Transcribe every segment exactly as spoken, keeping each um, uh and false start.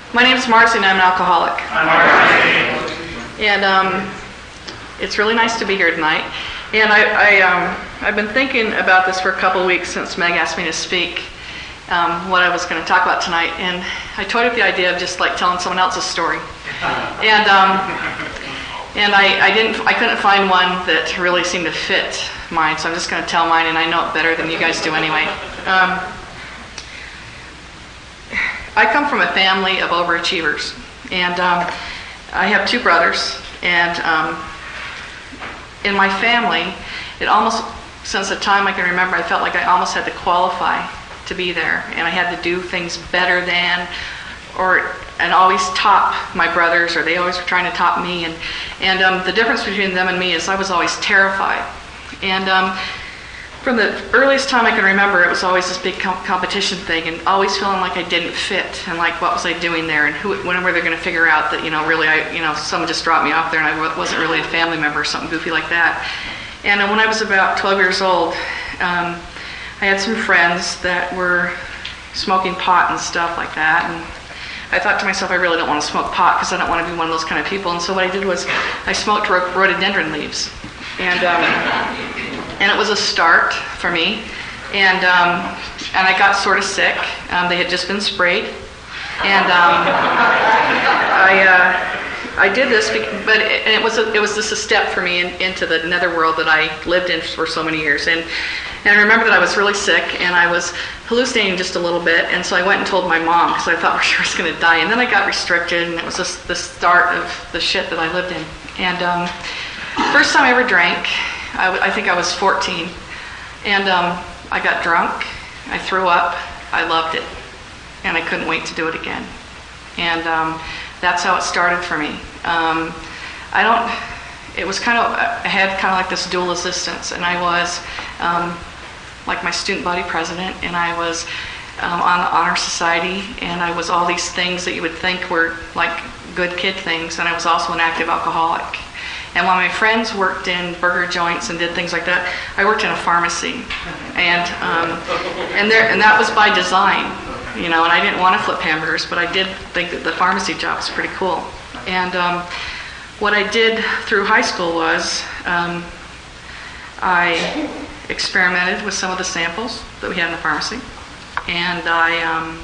My name is Marcy and I'm an alcoholic. I'm Marcy. And um, it's really nice to be here tonight. And I, I, um, I've been thinking about this for a couple of weeks since Meg asked me to speak, um, what I was going to talk about tonight. And I toyed with the idea of just like telling someone else's story. And um, and I, I didn't, I couldn't find one that really seemed to fit mine, so I'm just going to tell mine, and I know it better than you guys do anyway. Um, I come from a family of overachievers, and um, I have two brothers, and um, in my family, it almost, since the time I can remember, I felt like I almost had to qualify to be there, and I had to do things better than, or and always top my brothers, or they always were trying to top me, and and um, the difference between them and me is I was always terrified, and um, from the earliest time I can remember, it was always this big com- competition thing, and always feeling like I didn't fit, and like what was I doing there, and who, when were they going to figure out that you know really I you know someone just dropped me off there, and I wasn't really a family member or something goofy like that. And uh, when I was about twelve years old, um, I had some friends that were smoking pot and stuff like that, and I thought to myself, I really don't want to smoke pot because I don't want to be one of those kind of people. And so what I did was I smoked ro- rhododendron leaves, and um, and it was a start for me. And um, and I got sort of sick. Um, they had just been sprayed, and um, I uh, I did this, because, but it, and it was a, it was just a step for me in, into the netherworld that I lived in for so many years. And and I remember that I was really sick, and I was hallucinating just a little bit, and so I went and told my mom because I thought for sure I was going to die. And then I got restricted, and it was just the start of the shit that I lived in. And um, first time I ever drank, I, w- I think I was fourteen, and um, I got drunk, I threw up, I loved it, and I couldn't wait to do it again. And um, that's how it started for me. Um, I don't, it was kind of, I had kind of like this dual existence, and I was um, like my student body president, and I was um, on the honor society, and I was all these things that you would think were like good kid things, and I was also an active alcoholic. And while my friends worked in burger joints and did things like that, I worked in a pharmacy, and um, and there and that was by design, you know. And I didn't want to flip hamburgers, but I did think that the pharmacy job was pretty cool. And um, what I did through high school was um, I experimented with some of the samples that we had in the pharmacy, and I um,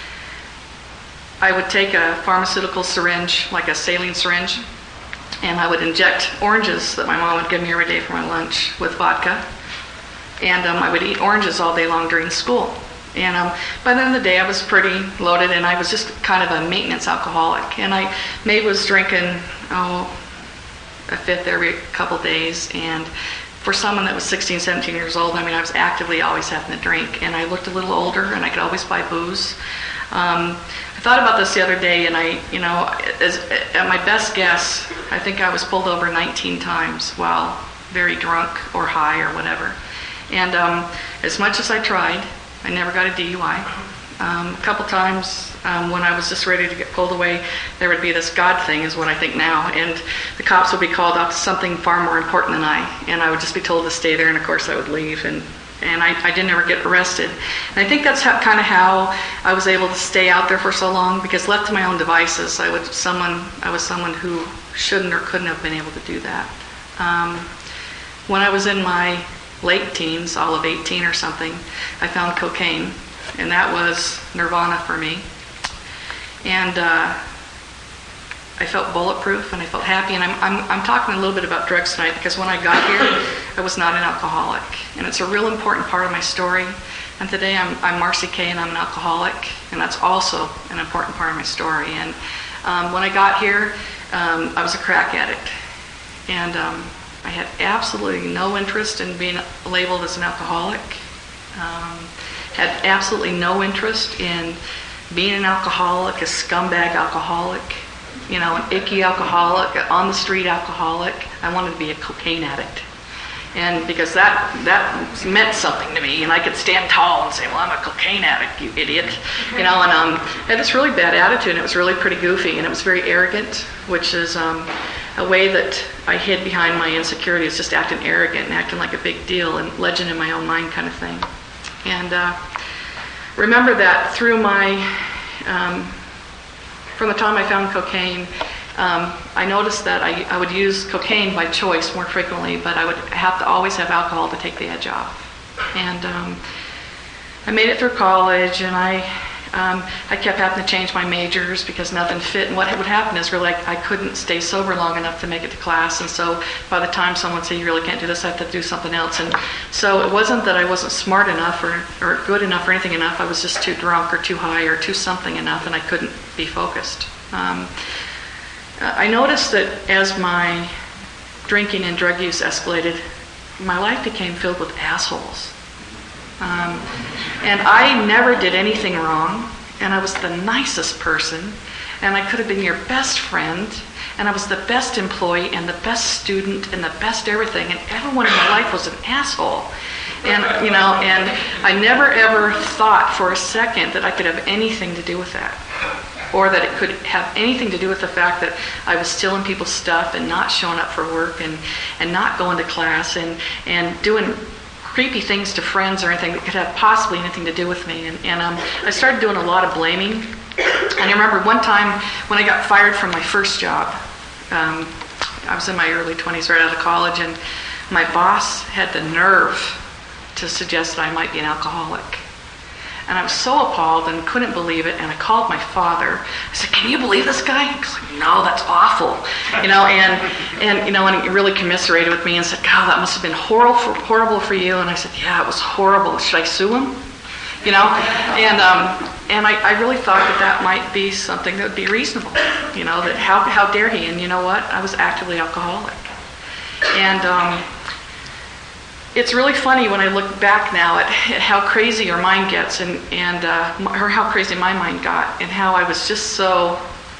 I would take a pharmaceutical syringe, like a saline syringe, and I would inject oranges that my mom would give me every day for my lunch with vodka, and um, I would eat oranges all day long during school. And um, by the end of the day, I was pretty loaded, and I was just kind of a maintenance alcoholic. And I maybe was drinking, oh, a fifth every couple days. And for someone that was sixteen, seventeen years old, I mean, I was actively always having to drink. And I looked a little older, and I could always buy booze. Um, I thought about this the other day, and I, you know, as, at my best guess, I think I was pulled over nineteen times while very drunk or high or whatever. And um, as much as I tried, I never got a D U I. Um, a couple times um, when I was just ready to get pulled away, there would be this God thing, is what I think now, and the cops would be called out to something far more important than I, and I would just be told to stay there, and of course I would leave, and and I, I didn't ever get arrested. And I think that's how, kind of how I was able to stay out there for so long, because left to my own devices, I was someone I was someone who shouldn't or couldn't have been able to do that. Um, when I was in my late teens, all of eighteen or something, I found cocaine, and that was nirvana for me. And uh, I felt bulletproof, and I felt happy. And I'm, I'm I'm talking a little bit about drugs tonight because when I got here, I was not an alcoholic, and it's a real important part of my story. And today I'm I'm Marcy Kay, and I'm an alcoholic, and that's also an important part of my story. And um, when I got here, um, I was a crack addict, and um, I had absolutely no interest in being labeled as an alcoholic. Um, had absolutely no interest in being an alcoholic, a scumbag alcoholic, you know, an icky alcoholic, an on the street alcoholic. I wanted to be a cocaine addict. And because that that meant something to me, and I could stand tall and say, well, I'm a cocaine addict, you idiot. You know, and um, I had this really bad attitude, and it was really pretty goofy, and it was very arrogant, which is um, a way that I hid behind my insecurities, just acting arrogant and acting like a big deal and legend in my own mind kind of thing. And uh, remember that through my, um, from the time I found cocaine, um, I noticed that I, I would use cocaine by choice more frequently, but I would have to always have alcohol to take the edge off. And um, I made it through college, and I um, I kept having to change my majors because nothing fit. And what would happen is really I, I couldn't stay sober long enough to make it to class. And so by the time someone said, you really can't do this, I have to do something else. And so it wasn't that I wasn't smart enough or, or good enough or anything enough. I was just too drunk or too high or too something enough, and I couldn't be focused. Um, I noticed that as my drinking and drug use escalated, my life became filled with assholes. Um, and I never did anything wrong, and I was the nicest person, and I could have been your best friend, and I was the best employee and the best student and the best everything, and everyone in my life was an asshole. And, you know, and I never ever thought for a second that I could have anything to do with that, or that it could have anything to do with the fact that I was stealing people's stuff and not showing up for work and, and not going to class and, and doing creepy things to friends or anything that could have possibly anything to do with me. And, and um, I started doing a lot of blaming. And I remember one time when I got fired from my first job, um, I was in my early twenties, right out of college, and my boss had the nerve to suggest that I might be an alcoholic. And I was so appalled and couldn't believe it, and I called my father. I said, can you believe this guy? He was like, no, that's awful. You know, and, and you know, and he really commiserated with me and said, God, that must have been horrible for, horrible for you. And I said, yeah, it was horrible. Should I sue him? You know, and um, and I, I really thought that that might be something that would be reasonable. You know, that how how dare he? And you know what? I was actively alcoholic. And um, it's really funny when I look back now at, at how crazy your mind gets, and and uh, or how crazy my mind got, and how I was just so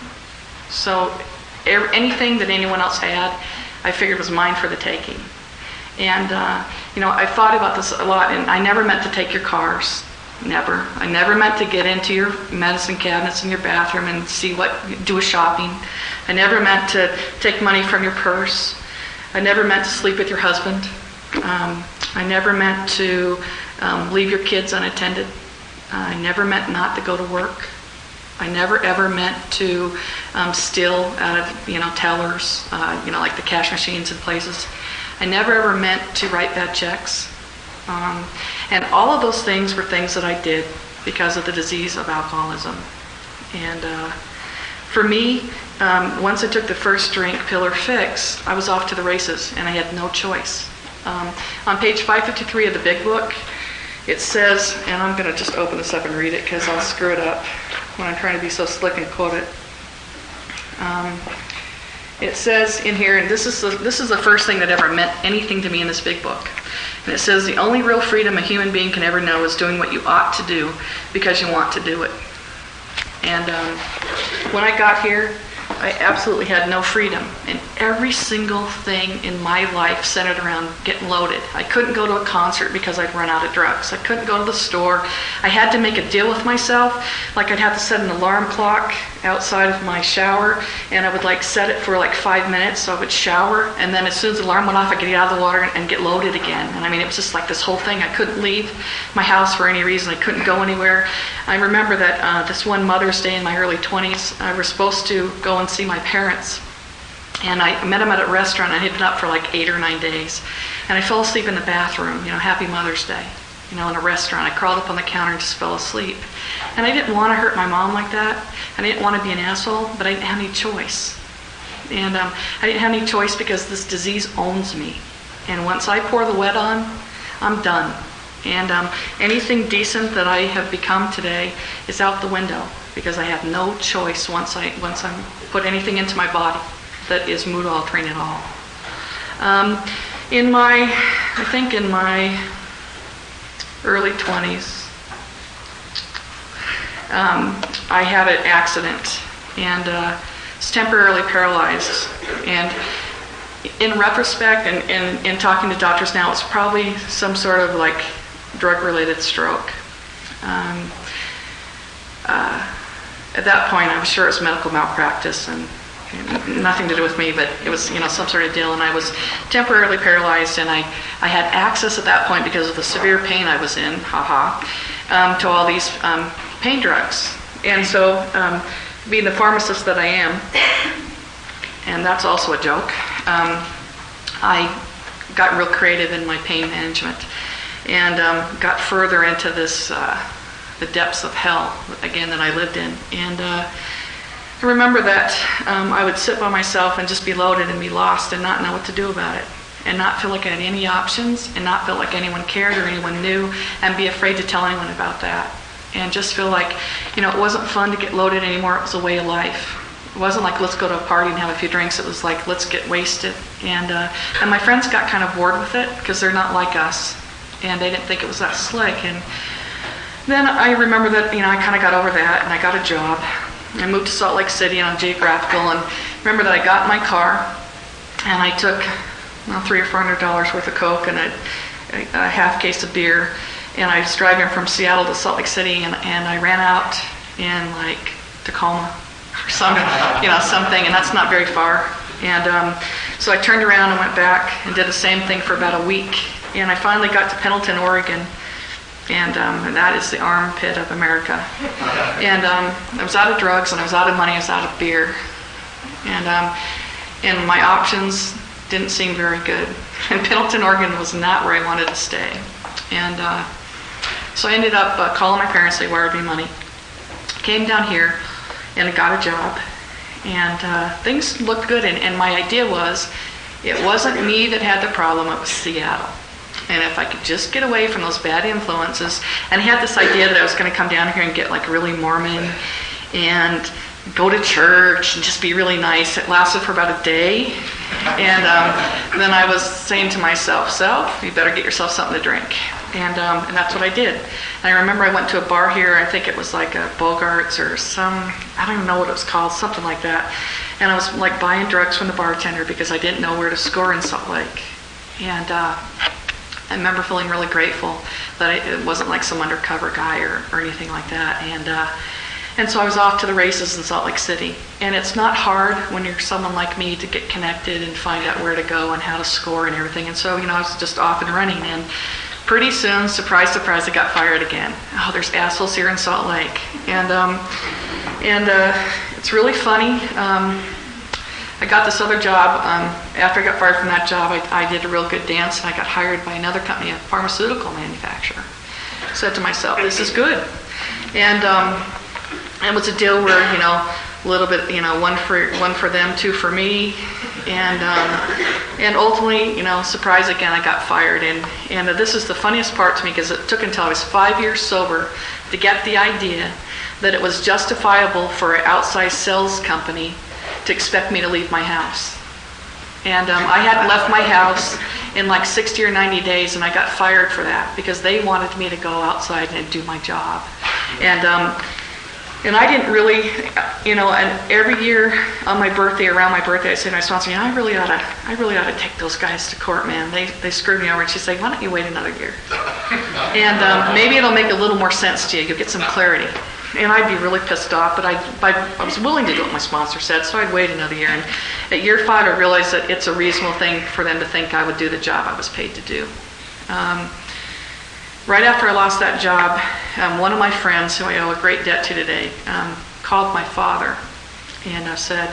so er, anything that anyone else had, I figured was mine for the taking. And uh, you know, I thought about this a lot, and I never meant to take your cars. Never. I never meant to get into your medicine cabinets in your bathroom and see what, do a shopping. I never meant to take money from your purse. I never meant to sleep with your husband. Um, I never meant to um, leave your kids unattended. Uh, I never meant not to go to work. I never ever meant to um, steal out of, you know, tellers, uh, you know, like the cash machines in places. I never ever meant to write bad checks. Um, and all of those things were things that I did because of the disease of alcoholism. And uh, for me, um, once I took the first drink, pill or fix, I was off to the races, and I had no choice. Um, on page five fifty-three of the big book, it says, and I'm going to just open this up and read it because I'll screw it up when I'm trying to be so slick and quote it. Um, it says in here, and this is the, this is the first thing that ever meant anything to me in this big book. And it says, the only real freedom a human being can ever know is doing what you ought to do because you want to do it. And um, when I got here, I absolutely had no freedom. And every single thing in my life centered around getting loaded. I couldn't go to a concert because I'd run out of drugs. I couldn't go to the store. I had to make a deal with myself. Like I'd have to set an alarm clock outside of my shower, and I would like set it for like five minutes, so I would shower, and then as soon as the alarm went off, I'd get out of the water and get loaded again. And I mean, it was just like this whole thing. I couldn't leave my house for any reason. I couldn't go anywhere. I remember that uh, this one Mother's Day in my early twenties, I was supposed to go and see my parents. And I met them at a restaurant. I had been up for like eight or nine days. And I fell asleep in the bathroom, you know, Happy Mother's Day, you know, in a restaurant. I crawled up on the counter and just fell asleep. And I didn't want to hurt my mom like that. I didn't want to be an asshole, but I didn't have any choice. And um, I didn't have any choice because this disease owns me. And once I pour the wet on, I'm done. And um, anything decent that I have become today is out the window because I have no choice once I once I put anything into my body that is mood altering at all. Um, in my, I think in my early twenties, um, I had an accident and uh, was temporarily paralyzed. And in retrospect, and in, in talking to doctors now, it's probably some sort of like drug-related stroke. Um, uh, at that point, I was sure it was medical malpractice and nothing to do with me, but it was, you know, some sort of deal. And I was temporarily paralyzed, and I, I had access at that point because of the severe pain I was in, haha, um, to all these um, pain drugs. And so um, being the pharmacist that I am, and that's also a joke, um, I got real creative in my pain management and um, got further into this, uh, the depths of hell, again, that I lived in. And uh, I remember that um, I would sit by myself and just be loaded and be lost and not know what to do about it, and not feel like I had any options, and not feel like anyone cared or anyone knew, and be afraid to tell anyone about that. And just feel like, you know, it wasn't fun to get loaded anymore. It was a way of life. It wasn't like, let's go to a party and have a few drinks. It was like, let's get wasted. And uh, and my friends got kind of bored with it because they're not like us, and they didn't think it was that slick. And then I remember that, you know, I kind of got over that, and I got a job. I moved to Salt Lake City on Geographical, and remember that I got in my car, and I took well, three or four hundred dollars worth of Coke and a, a, a half case of beer, and I was driving from Seattle to Salt Lake City, and, and I ran out in like Tacoma or some, you know, something, and that's not very far. And um, so I turned around and went back and did the same thing for about a week, and I finally got to Pendleton, Oregon. And, um, and that is the armpit of America. And um, I was out of drugs, and I was out of money, I was out of beer. And um, and my options didn't seem very good. And Pendleton, Oregon was not where I wanted to stay. And uh, so I ended up uh, calling my parents. They wired me money. Came down here and I got a job. And uh, things looked good. And, and my idea was, it wasn't me that had the problem, it was Seattle. And if I could just get away from those bad influences, and I had this idea that I was going to come down here and get like really Mormon and go to church and just be really nice. It lasted for about a day. And um, then I was saying to myself, so you better get yourself something to drink. And um, and that's what I did. And I remember I went to a bar here, I think it was like a Bogart's or some, I don't even know what it was called, something like that. And I was like buying drugs from the bartender because I didn't know where to score in Salt Lake. And uh, I remember feeling really grateful that it wasn't like some undercover guy or, or anything like that. And uh, and so I was off to the races in Salt Lake City. And it's not hard when you're someone like me to get connected and find out where to go and how to score and everything. And so, you know, I was just off and running. And pretty soon, surprise, surprise, I got fired again. Oh, there's assholes here in Salt Lake. And um, and uh, it's really funny. Um, I got this other job. Um, after I got fired from that job, I, I did a real good dance, and I got hired by another company, a pharmaceutical manufacturer. I said to myself, this is good. And um, it was a deal where, you know, a little bit, you know, one for one for them, two for me. And um, and ultimately, you know, surprise again, I got fired. And, and uh, this is the funniest part to me, because it took until I was five years sober to get the idea that it was justifiable for an outside sales company to expect me to leave my house. And um, I hadn't left my house in like sixty or ninety days, and I got fired for that because they wanted me to go outside and do my job. And um, and I didn't really, you know, and every year on my birthday, around my birthday, I say to my sponsor, you know, I really ought to, I really ought to take those guys to court, man. They they screwed me over. And she'd say, why don't you wait another year? And um, maybe it'll make a little more sense to you. You'll get some clarity. And I'd be really pissed off, but I, I, I was willing to do what my sponsor said, so I'd wait another year. And at year five, I realized that it's a reasonable thing for them to think I would do the job I was paid to do. Um, right after I lost that job, um, one of my friends, who I owe a great debt to today, um, called my father, and I said,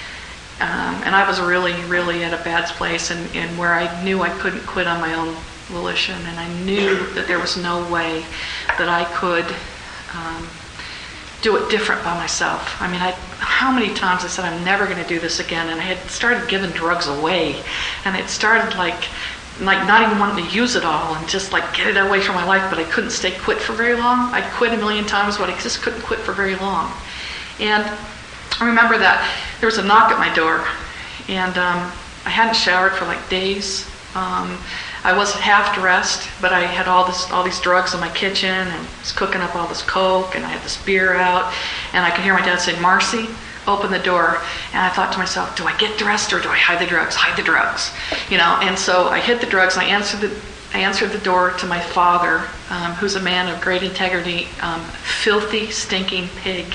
um, and I was really, really at a bad place, and, and where I knew I couldn't quit on my own volition, and I knew that there was no way that I could um, do it different by myself. I mean, I, how many times I said, I'm never going to do this again, and I had started giving drugs away, and it started like, like not even wanting to use it all, and just like get it away from my life, but I couldn't stay quit for very long. I quit a million times, but I just couldn't quit for very long. And I remember that there was a knock at my door, and um, I hadn't showered for like days. Um, I was half dressed, but I had all this, all these drugs in my kitchen, and was cooking up all this Coke, and I had this beer out, and I could hear my dad say, Marcy, open the door. And I thought to myself, do I get dressed or do I hide the drugs? Hide the drugs, you know. And so I hid the drugs, and I answered the, I answered the door to my father, um, who's a man of great integrity, um, filthy, stinking pig,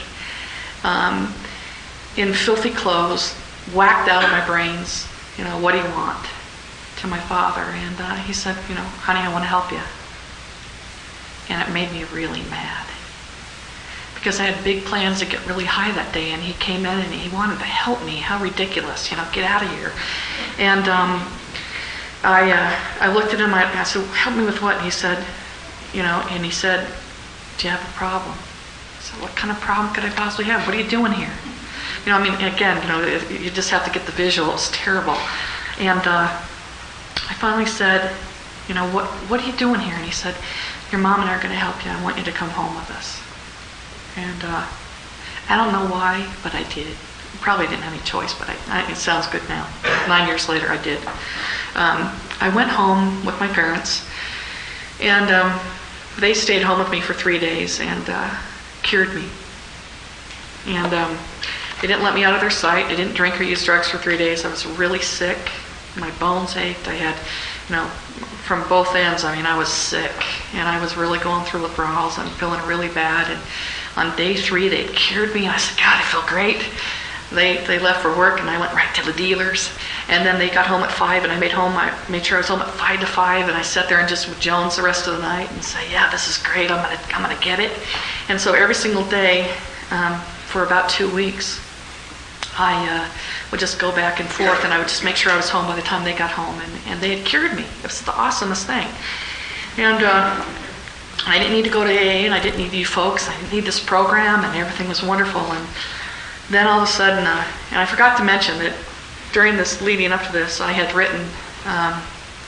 um, in filthy clothes, whacked out of my brains. You know, what do you want? To my father. And uh, he said, you know, honey, I want to help you. And it made me really mad, because I had big plans to get really high that day, and he came in and he wanted to help me. How ridiculous, you know, get out of here. And um, I uh, I looked at him, I, I said, help me with what? And he said, you know, and he said, do you have a problem? I said, what kind of problem could I possibly have? What are you doing here? You know, I mean, again, you know, you just have to get the visual. It's terrible. And uh, I finally said, you know, what what are you doing here? And he said, your mom and I are going to help you. I want you to come home with us. And uh, I don't know why, but I did. Probably didn't have any choice, but I, I, it sounds good now. Nine years later, I did. Um, I went home with my parents, and um, they stayed home with me for three days and uh, cured me. And um, they didn't let me out of their sight. I didn't drink or use drugs for three days. I was really sick. My bones ached. I had, you know, from both ends, I mean, I was sick. And I was really going through withdrawals and feeling really bad. And on day three, they cured me. And I said, God, I feel great. They they left for work, and I went right to the dealers. And then they got home at five, and I made home. I made sure I was home at five to five, and I sat there and just with Jones the rest of the night and say, yeah, this is great. I'm gonna I'm gonna get it. And so every single day, um, for about two weeks, I uh, would just go back and forth, and I would just make sure I was home by the time they got home, and, and they had cured me. It was the awesomest thing. And uh, I didn't need to go to A A, and I didn't need you folks. I didn't need this program, and everything was wonderful. And then all of a sudden, uh, and I forgot to mention that during this, leading up to this, I had written um,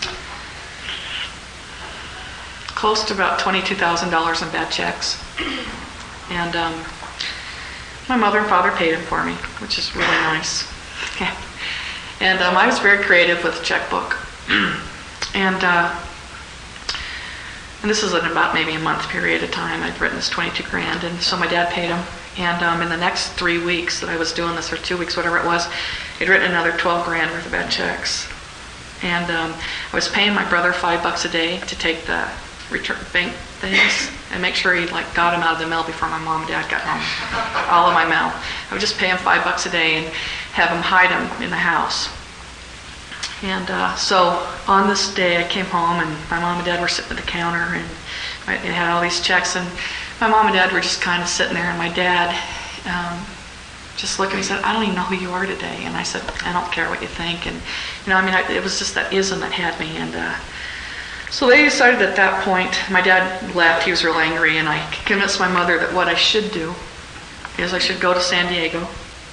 close to about twenty-two thousand dollars in bad checks. And um, my mother and father paid them for me, which is really nice. Yeah. And um, I was very creative with a checkbook. and uh, and this is in about maybe a month period of time. I'd written this twenty-two grand, and so my dad paid them. And um, in the next three weeks that I was doing this, or two weeks, whatever it was, he'd written another twelve grand worth of bad checks. And um, I was paying my brother five bucks a day to take the return bank things and make sure he like got them out of the mail before my mom and dad got home. All of my mail. I would just pay him five bucks a day and have him hide them in the house. And uh, so on this day, I came home, and my mom and dad were sitting at the counter, and I it had all these checks, and my mom and dad were just kind of sitting there, and my dad um, just looked at me and said, I don't even know who you are today. And I said, I don't care what you think. And, you know, I mean, I, it was just that ism that had me. And uh, so they decided at that point, my dad left, he was real angry, and I convinced my mother that what I should do is I should go to San Diego.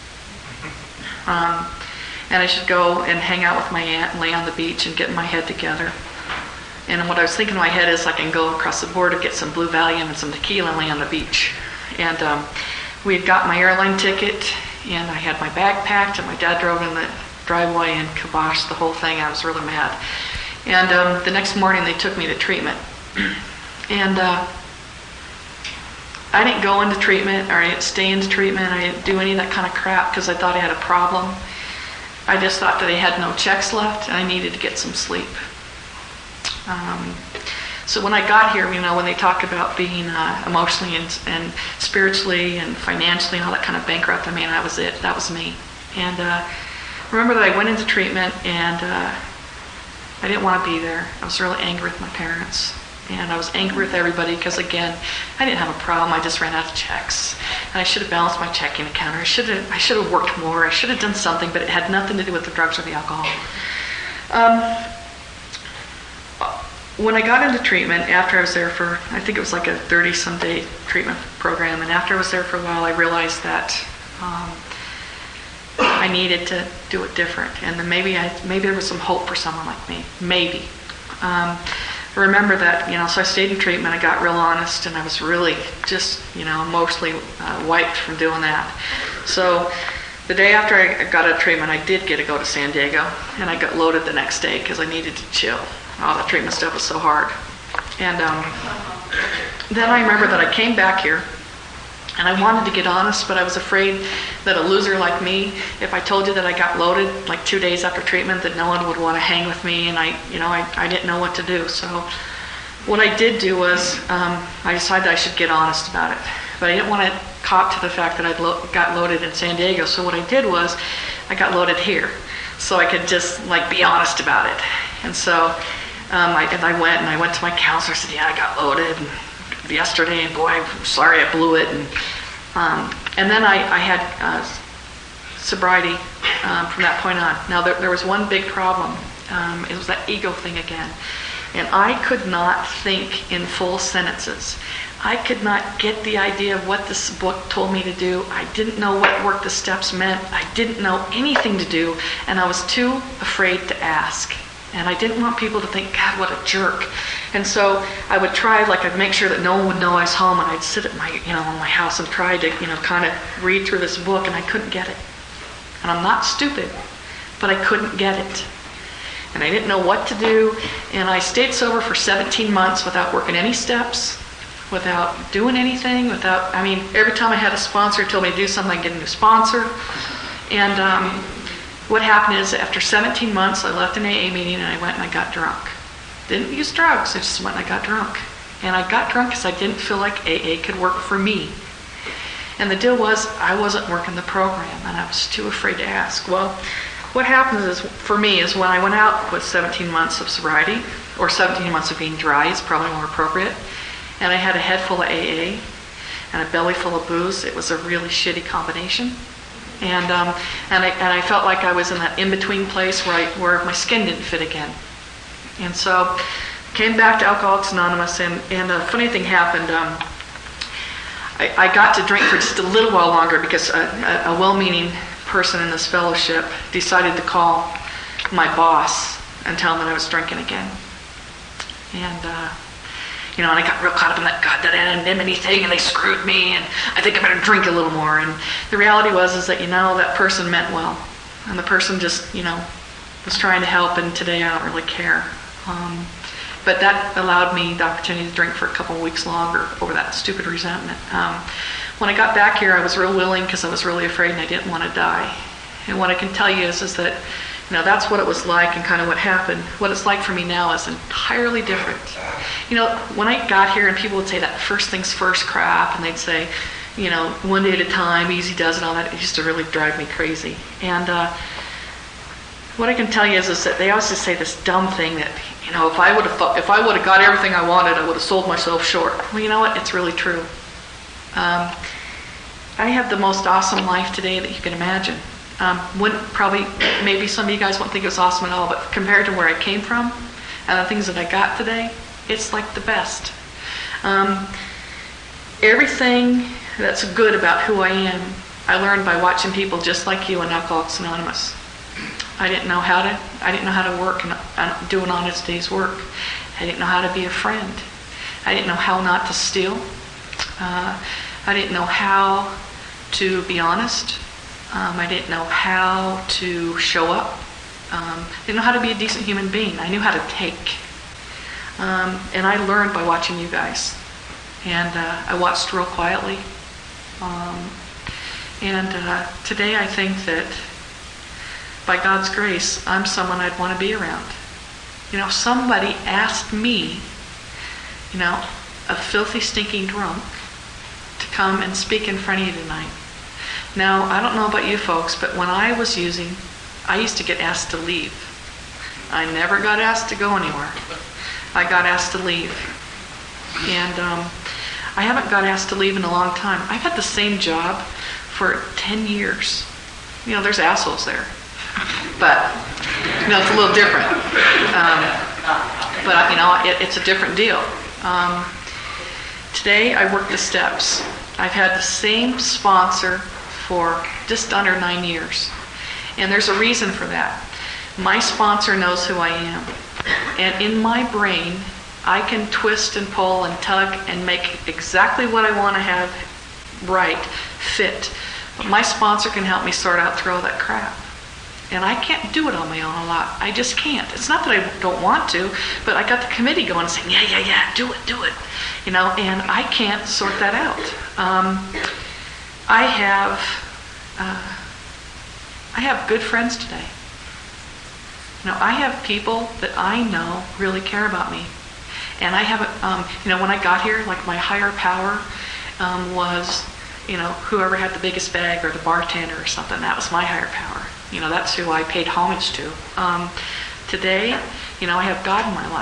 Um, and I should go and hang out with my aunt and lay on the beach and get my head together. And what I was thinking in my head is I can go across the border, get some Blue Valium and some tequila and lay on the beach. And um, we had got my airline ticket, and I had my bag packed, and my dad drove in the driveway and kiboshed the whole thing. I was really mad. And um, the next morning they took me to treatment. and uh, I didn't go into treatment, or I didn't stay into treatment. I didn't do any of that kind of crap because I thought I had a problem. I just thought that they had no checks left, and I needed to get some sleep. Um, so when I got here, you know, when they talk about being uh, emotionally and, and spiritually and financially and all that kind of bankrupt, I mean, that was it. That was me. And uh, remember that I went into treatment, and uh, I didn't want to be there. I was really angry with my parents. And I was angry with everybody because, again, I didn't have a problem. I just ran out of checks. And I should have balanced my checking account. Or I should have, I should have worked more. I should have done something, but it had nothing to do with the drugs or the alcohol. Um, when I got into treatment, after I was there for, I think it was like a thirty-some day treatment program, and after I was there for a while, I realized that um, I needed to do it different. And then maybe I, maybe there was some hope for someone like me. Maybe. Um, I remember that, you know, so I stayed in treatment. I got real honest, and I was really just, you know, emotionally uh, wiped from doing that. So the day after I got out of treatment, I did get to go to San Diego, and I got loaded the next day because I needed to chill. All the treatment stuff was so hard. And um, then I remember that I came back here, and I wanted to get honest, but I was afraid that a loser like me, if I told you that I got loaded like two days after treatment, that no one would want to hang with me, and I, you know, I, I didn't know what to do. So what I did do was um, I decided that I should get honest about it. But I didn't want to cop to the fact that I lo- got loaded in San Diego. So what I did was I got loaded here, so I could just like be honest about it. And so um, I, and I went and I went to my counselor. I said, "Yeah, I got loaded and yesterday, and boy, I'm sorry I blew it." And Um, and then I, I had uh, sobriety um, from that point on. Now, there, there was one big problem. Um, it was that ego thing again. And I could not think in full sentences. I could not get the idea of what this book told me to do. I didn't know what work the steps meant. I didn't know anything to do, and I was too afraid to ask. And I didn't want people to think, God, what a jerk. And so I would try, like I'd make sure that no one would know I was home, and I'd sit at my, you know, in my house and try to, you know, kind of read through this book, and I couldn't get it. And I'm not stupid, but I couldn't get it. And I didn't know what to do, and I stayed sober for seventeen months without working any steps, without doing anything, without, I mean, every time I had a sponsor who told me to do something, I'd get a new sponsor. And um, what happened is, after seventeen months, I left an A A meeting and I went and I got drunk. Didn't use drugs, I just went and I got drunk. And I got drunk because I didn't feel like A A could work for me. And the deal was, I wasn't working the program, and I was too afraid to ask. Well, what happens is, for me, is when I went out with seventeen months of sobriety, or seventeen months of being dry, is probably more appropriate, and I had a head full of A A and a belly full of booze. It was a really shitty combination. And um, and I and I felt like I was in that in-between place where I where my skin didn't fit again. And so came back to Alcoholics Anonymous, and, and a funny thing happened. Um, I, I got to drink for just a little while longer because a, a, a well-meaning person in this fellowship decided to call my boss and tell him that I was drinking again. And uh, you know, and I got real caught up in that God, that anonymity thing, and they screwed me, and I think I better drink a little more. And the reality was is that, you know, that person meant well, and the person just, you know, was trying to help. And today I don't really care. Um, but that allowed me the opportunity to drink for a couple of weeks longer over that stupid resentment. Um, when I got back here, I was real willing because I was really afraid and I didn't want to die. And what I can tell you is, is that, you know, that's what it was like and kind of what happened. What it's like for me now is entirely different. You know, when I got here and people would say that first things first crap, and they'd say, you know, one day at a time, easy does and all that, it used to really drive me crazy. And uh, what I can tell you is, is that they always just say this dumb thing that, you know, if I would have if I would have got everything I wanted, I would have sold myself short. Well, you know what? It's really true. Um, I have the most awesome life today that you can imagine. Um, wouldn't probably, maybe some of you guys won't think it was awesome at all, but compared to where I came from and the things that I got today, it's like the best. Um, everything that's good about who I am, I learned by watching people just like you in Alcoholics Anonymous. I didn't know how to, I didn't know how to work and uh, do an honest day's work. I didn't know how to be a friend. I didn't know how not to steal. Uh, I didn't know how to be honest. Um, I didn't know how to show up. Um, I didn't know how to be a decent human being. I knew how to take. Um, and I learned by watching you guys. And uh, I watched real quietly. Um, and uh, today I think that by God's grace, I'm someone I'd want to be around. You know, somebody asked me, you know, a filthy, stinking drunk, to come and speak in front of you tonight. Now, I don't know about you folks, but when I was using, I used to get asked to leave. I never got asked to go anywhere. I got asked to leave. And um, I haven't got asked to leave in a long time. I've had the same job for ten years. You know, there's assholes there. But, you know, it's a little different. Um, but, you know, it, it's a different deal. Um, today, I work the steps. I've had the same sponsor for just under nine years. And there's a reason for that. My sponsor knows who I am. And in my brain, I can twist and pull and tug and make exactly what I want to have right, fit. But my sponsor can help me sort out through all that crap. And I can't do it on my own a lot. I just can't. It's not that I don't want to, but I got the committee going and saying, yeah, yeah, yeah, do it, do it. You know, and I can't sort that out. Um, I have, uh, I have good friends today. You know, I have people that I know really care about me. And I have, um, you know, when I got here, like my higher power um, was, you know, whoever had the biggest bag or the bartender or something. That was my higher power. You know, that's who I paid homage to. Um, today, you know, I have God in my life.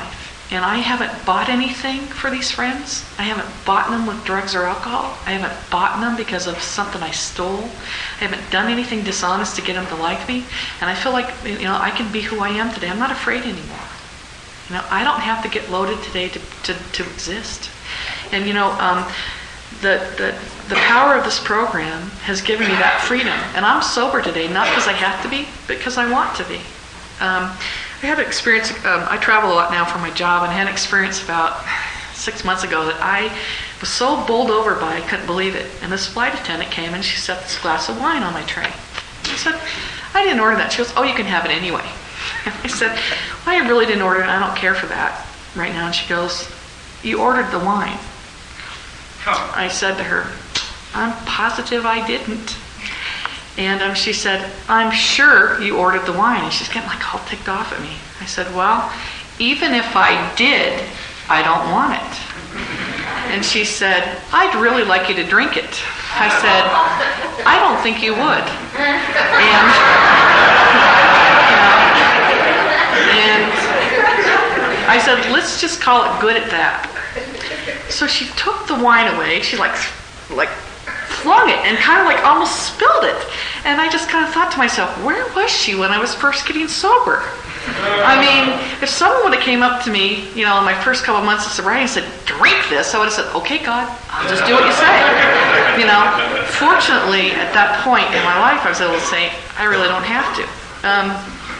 and I haven't bought anything for these friends. I haven't bought them with drugs or alcohol. I haven't bought them because of something I stole. I haven't done anything dishonest to get them to like me. And I feel like, you know, I can be who I am today. I'm not afraid anymore. You know, I don't have to get loaded today to, to, to exist. And, you know, um, the, the, the power of this program has given me that freedom. And I'm sober today, not because I have to be, but because I want to be. Um, I had an experience, um, I travel a lot now for my job, and I had an experience about six months ago that I was so bowled over by, I couldn't believe it. And this flight attendant came and she set this glass of wine on my tray. I said, I didn't order that. She goes, oh, you can have it anyway. And I said, well, I really didn't order it. I don't care for that right now. And she goes, you ordered the wine. I said to her, I'm positive I didn't. And um, she said, I'm sure you ordered the wine. And she's getting like all ticked off at me. I said, well, even if I did, I don't want it. And she said, I'd really like you to drink it. I said, I don't think you would. And, and I said, let's just call it good at that. So she took the wine away. She like, like, flung it and kind of like almost spilled it. And I just kind of thought to myself, where was she when I was first getting sober? I mean, if someone would have came up to me, you know, in my first couple of months of sobriety and said, drink this, I would have said, okay, God, I'll just do what you say. You know, fortunately, at that point in my life, I was able to say, I really don't have to. Um,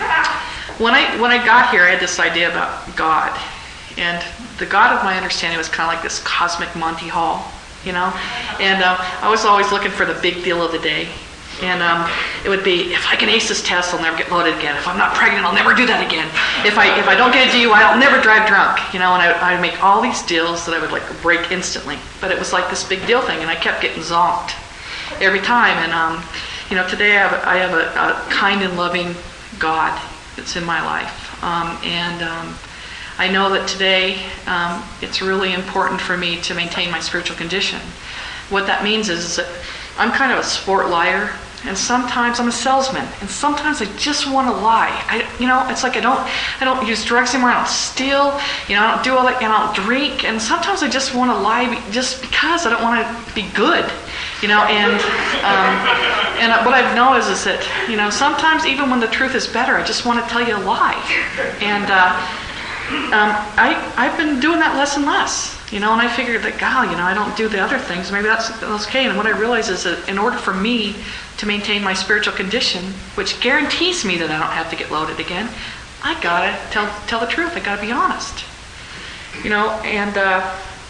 when I when I got here, I had this idea about God. And the God of my understanding was kind of like this cosmic Monty Hall. You know, and um, I was always looking for the big deal of the day. And um, it would be, if I can ace this test, I'll never get loaded again. If I'm not pregnant, I'll never do that again. If I if I don't get a D U I, I'll never drive drunk. You know, and I would make all these deals that I would like break instantly. But it was like this big deal thing, and I kept getting zonked every time. And um, you know, today I have a, I have a, a kind and loving God that's in my life, um, and. Um, I know that today um, it's really important for me to maintain my spiritual condition. What that means is, is that I'm kind of a sport liar, and sometimes I'm a salesman, and sometimes I just want to lie. I, you know, it's like I don't, I don't use drugs anymore. I don't steal. You know, I don't do all that, and I don't drink. And sometimes I just want to lie just because I don't want to be good. You know, and um, and what I've noticed is that, you know, sometimes even when the truth is better, I just want to tell you a lie, and. Uh, Um, I, I've been doing that less and less, you know, and I figured that, God, you know, I don't do the other things. Maybe that's, that's okay. And what I realize is that in order for me to maintain my spiritual condition, which guarantees me that I don't have to get loaded again, I gotta tell tell the truth. I gotta be honest, you know. And uh,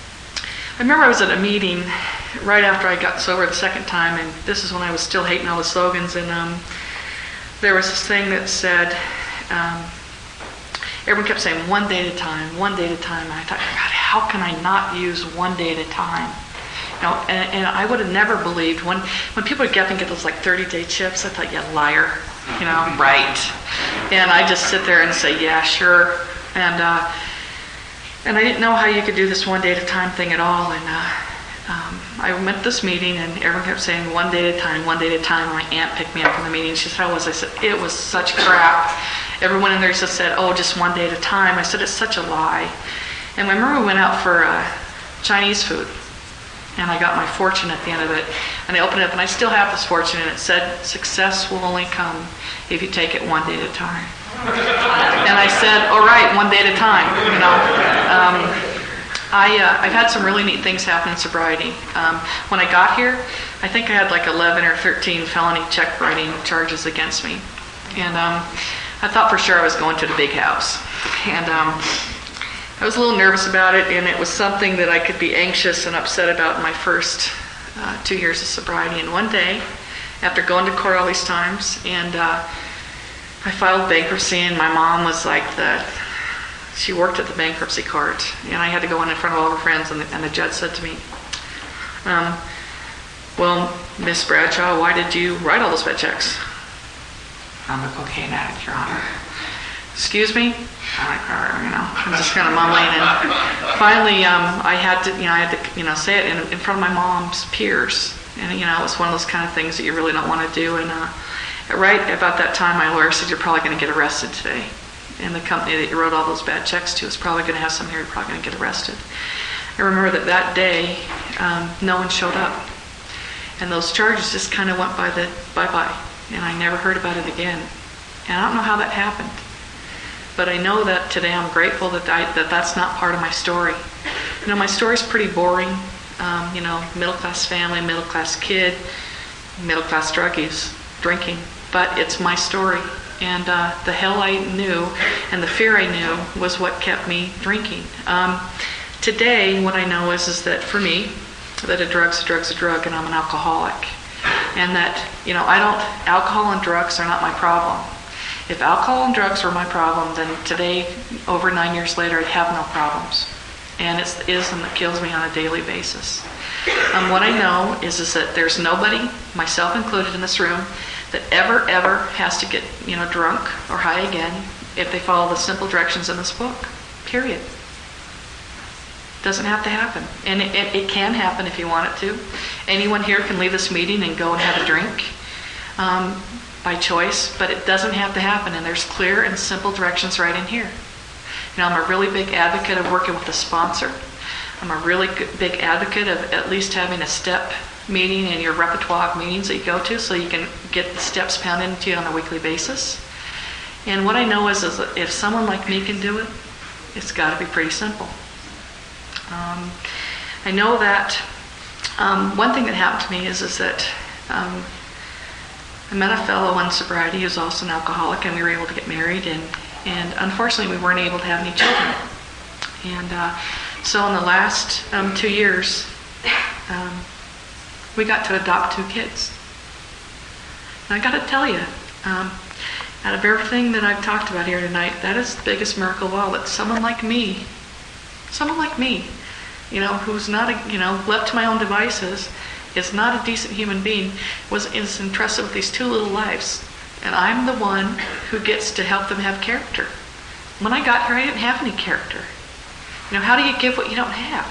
I remember I was at a meeting right after I got sober the second time, and this is when I was still hating all the slogans. And um, there was this thing that said. Um, Everyone kept saying one day at a time, one day at a time. And I thought, God, how can I not use one day at a time? You know, and, and I would have never believed when when people would get up and get those like thirty-day chips. I thought, yeah, liar, you know, right? And I just sit there and say, yeah, sure. And uh, and I didn't know how you could do this one day at a time thing at all. And uh, um, I went to this meeting, and everyone kept saying one day at a time, one day at a time. My aunt picked me up from the meeting. She said, how was I? I said, it was such crap. Everyone in there just said, oh, just one day at a time. I said, it's such a lie. And I remember we went out for uh, Chinese food, and I got my fortune at the end of it. And I opened it up, and I still have this fortune, and it said, success will only come if you take it one day at a time. And I said, all right, one day at a time. You know, um, I, uh, I've had some really neat things happen in sobriety. Um, when I got here, I think I had like eleven or thirteen felony check writing charges against me. And um, I thought for sure I was going to the big house. And um, I was a little nervous about it, and it was something that I could be anxious and upset about in my first uh, two years of sobriety. And one day, after going to court all these times, and uh, I filed bankruptcy, and my mom was like the, she worked at the bankruptcy court, and I had to go in in front of all her friends, and the, and the judge said to me, um, well, Miss Bradshaw, why did you write all those bad checks? I'm a cocaine addict, Your Honor. Excuse me? I'm like, you know, I'm just kind of mumbling. And finally, um, I had to, you know, I had to, you know, say it in, in front of my mom's peers. And, you know, it was one of those kind of things that you really don't want to do. And uh, right about that time, my lawyer said, you're probably going to get arrested today. And the company that you wrote all those bad checks to is probably going to have some here, you're probably going to get arrested. I remember that that day, um, no one showed up. And those charges just kind of went by the bye-bye. And I never heard about it again. And I don't know how that happened. But I know that today I'm grateful that I, that that's not part of my story. You know, my story's pretty boring. Um, you know, middle-class family, middle-class kid, middle-class drug use, drinking. But it's my story. And uh, the hell I knew and the fear I knew was what kept me drinking. Um, today, what I know is, is that for me, that a drug's a drug's a drug, and I'm an alcoholic. And that, you know, I don't, alcohol and drugs are not my problem. If alcohol and drugs were my problem, then today, over nine years later, I'd have no problems. And it's the ism that kills me on a daily basis. Um, what I know is, is that there's nobody, myself included in this room, that ever, ever has to get, you know, drunk or high again if they follow the simple directions in this book. Period. Doesn't have to happen. And it, it, it can happen if you want it to. Anyone here can leave this meeting and go and have a drink um, by choice, but it doesn't have to happen. And there's clear and simple directions right in here. You know, I'm a really big advocate of working with a sponsor. I'm a really good, big advocate of at least having a step meeting in your repertoire of meetings that you go to so you can get the steps pounded into you on a weekly basis. And what I know is, is that if someone like me can do it, it's got to be pretty simple. Um, I know that um, one thing that happened to me is, is that um, I met a fellow in sobriety who's also an alcoholic, and we were able to get married, and, and unfortunately we weren't able to have any children. And uh, so in the last um, two years, um, we got to adopt two kids. And I got to tell you, um, out of everything that I've talked about here tonight, that is the biggest miracle of all, that someone like me, someone like me, you know, who's not, a, you know, left to my own devices, is not a decent human being, was is entrusted with these two little lives. And I'm the one who gets to help them have character. When I got here, I didn't have any character. You know, how do you give what you don't have?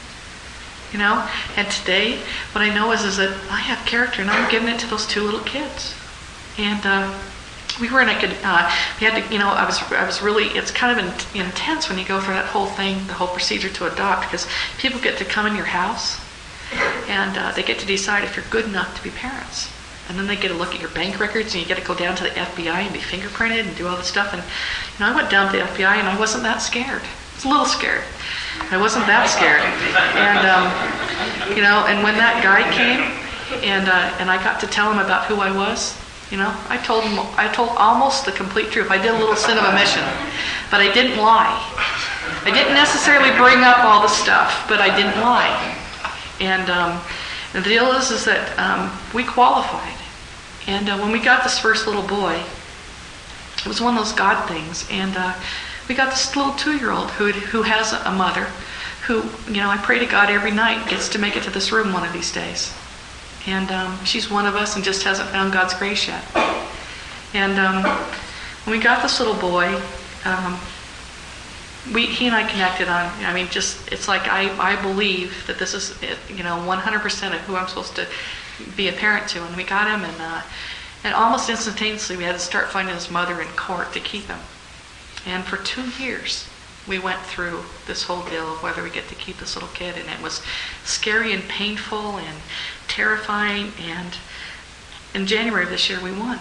You know, and today, what I know is, is that I have character, and I'm giving it to those two little kids. And uh, we were in a, uh, we had to, you know, I was, I was really, it's kind of in, intense when you go through that whole thing, the whole procedure to adopt, because people get to come in your house, and uh, they get to decide if you're good enough to be parents. And then they get to look at your bank records, and you get to go down to the F B I and be fingerprinted and do all this stuff. And you know, I went down to the F B I, and I wasn't that scared. I was a little scared. I wasn't that scared. And, um, you know, and when that guy came, and uh, and I got to tell him about who I was, you know, I told him, I told almost the complete truth. I did a little sin of omission, but I didn't lie. I didn't necessarily bring up all the stuff, but I didn't lie. And um, the deal is, is that um, we qualified. And uh, when we got this first little boy, it was one of those God things. And uh, we got this little two-year-old who who has a mother who, you know, I pray to God every night gets to make it to this room one of these days. And um, she's one of us and just hasn't found God's grace yet. And um, when we got this little boy, um, we he and I connected on, I mean, just, it's like I, I believe that this is, you know, one hundred percent of who I'm supposed to be a parent to. And we got him, and, uh, and almost instantaneously we had to start finding his mother in court to keep him. And for two years, we went through this whole deal of whether we get to keep this little kid, and it was scary and painful and terrifying. And in January of this year, we won.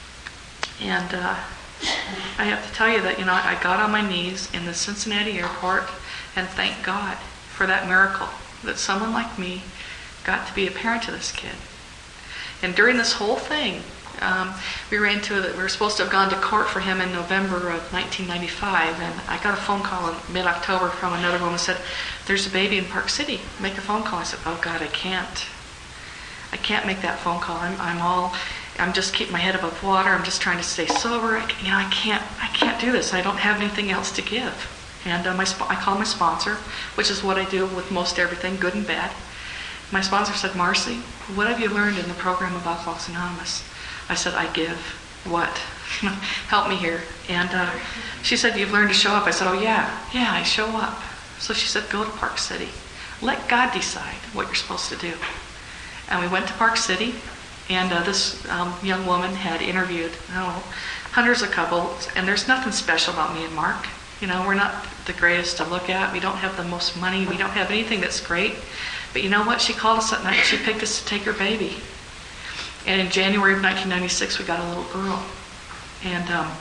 And uh, I have to tell you that, you know, I got on my knees in the Cincinnati airport and thanked God for that miracle, that someone like me got to be a parent to this kid. And during this whole thing, Um, we ran into it. We were supposed to have gone to court for him in November of nineteen ninety-five, and I got a phone call in mid-October from another woman who said, "There's a baby in Park City. Make a phone call." I said, "Oh God, I can't. I can't make that phone call. I'm, I'm all, I'm just keeping my head above water. I'm just trying to stay sober. I, you know, I can't, I can't do this. I don't have anything else to give." And uh, my, I called my sponsor, which is what I do with most everything, good and bad. My sponsor said, "Marcy, what have you learned in the program of Alcoholics Anonymous?" I said, "I give." "What?" "Help me here." And uh, she said, "You've learned to show up." I said, "Oh yeah, yeah, I show up." So she said, "Go to Park City. Let God decide what you're supposed to do." And we went to Park City, And uh, this um, young woman had interviewed, oh, hundreds of couples, and there's nothing special about me and Mark. You know, we're not the greatest to look at. We don't have the most money. We don't have anything that's great. But you know what? She called us that night. She picked us to take her baby. And in January of nineteen ninety-six, we got a little girl. And um,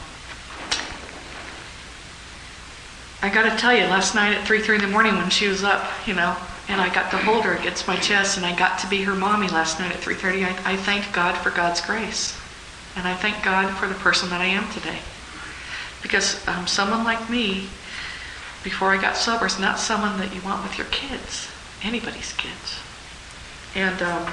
I got to tell you, last night at three, three in the morning when she was up, you know, and I got to hold her against my chest, and I got to be her mommy last night at three thirty, I, I thanked God for God's grace. And I thank God for the person that I am today. Because um, someone like me, before I got sober, is not someone that you want with your kids, anybody's kids. And um,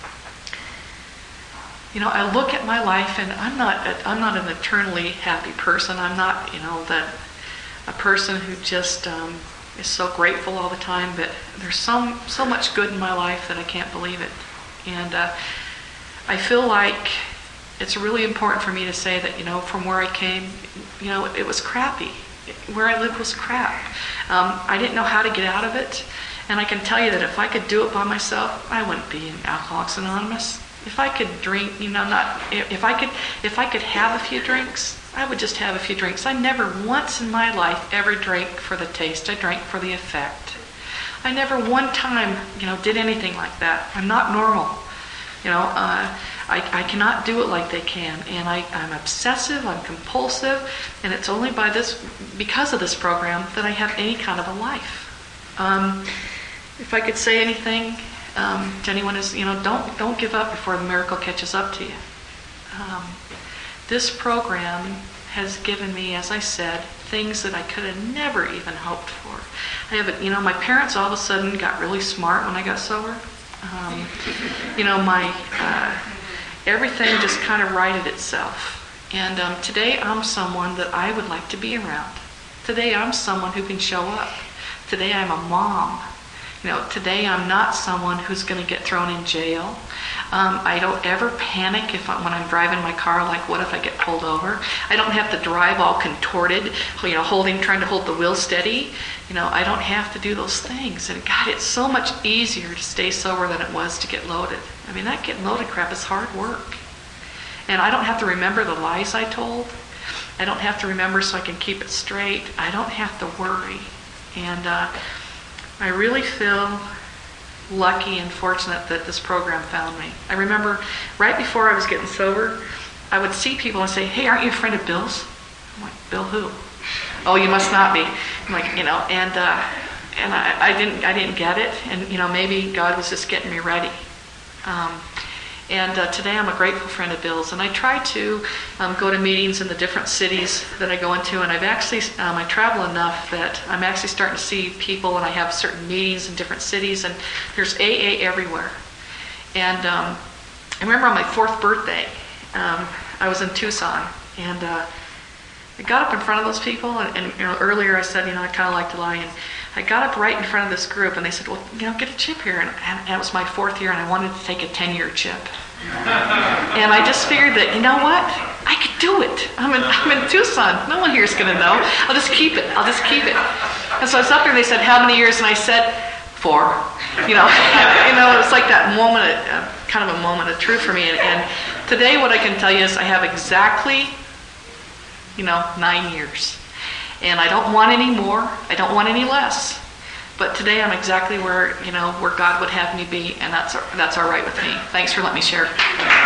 you know, I look at my life, and I'm not I'm not an eternally happy person. I'm not, you know, that a person who just um, is so grateful all the time. But there's so so much good in my life that I can't believe it. And uh, I feel like it's really important for me to say that, you know, from where I came, you know, it was crappy. Where I lived was crap. Um, I didn't know how to get out of it. And I can tell you that if I could do it by myself, I wouldn't be in Alcoholics Anonymous. If I could drink, you know, not if I could if I could have a few drinks, I would just have a few drinks. I never once in my life ever drank for the taste. I drank for the effect. I never one time, you know, did anything like that. I'm not normal. You know, uh, I, I cannot do it like they can. And I, I'm obsessive, I'm compulsive, and it's only by this, because of this program, that I have any kind of a life. Um, if I could say anything um, to anyone is, you know, don't don't give up before the miracle catches up to you. Um, this program has given me, as I said, things that I could have never even hoped for. I have, a, you know, my parents all of a sudden got really smart when I got sober. Um, you know, my uh, everything just kind of righted itself. And um, today I'm someone that I would like to be around. Today I'm someone who can show up. Today I'm a mom. You know, today I'm not someone who's going to get thrown in jail. Um, I don't ever panic if I, when I'm driving my car, like what if I get pulled over? I don't have to drive all contorted, you know, holding, trying to hold the wheel steady. You know, I don't have to do those things. And God, it's so much easier to stay sober than it was to get loaded. I mean, that getting loaded crap is hard work. And I don't have to remember the lies I told. I don't have to remember so I can keep it straight. I don't have to worry. And uh, I really feel lucky and fortunate that this program found me. I remember right before I was getting sober, I would see people and say, "Hey, aren't you a friend of Bill's?" I'm like, "Bill who?" "Oh, you must not be." I'm like, you know, and uh, and I, I didn't I didn't get it, and you know, maybe God was just getting me ready. Um, And uh, today I'm a grateful friend of Bill's, and I try to um, go to meetings in the different cities that I go into, and I've actually, um, I travel enough that I'm actually starting to see people, and I have certain meetings in different cities, and there's A A everywhere. And um, I remember on my fourth birthday, um, I was in Tucson, and uh, I got up in front of those people, and, and you know, earlier I said, you know, I kind of like to lie, and I got up right in front of this group, and they said, "Well, you know, get a chip here." And, and it was my fourth year, and I wanted to take a ten-year chip. And I just figured that, you know what? I could do it. I'm in, I'm in Tucson. No one here is going to know. I'll just keep it. I'll just keep it. And so I was up there, and they said, "How many years?" And I said, four. You know, you know, it was like that moment, of, uh, kind of a moment of truth for me. And, and today, what I can tell you is I have exactly, you know, nine years. And I don't want any more. I don't want any less. But today I'm exactly where, you know, where God would have me be, and that's that's all right with me. Thanks for letting me share.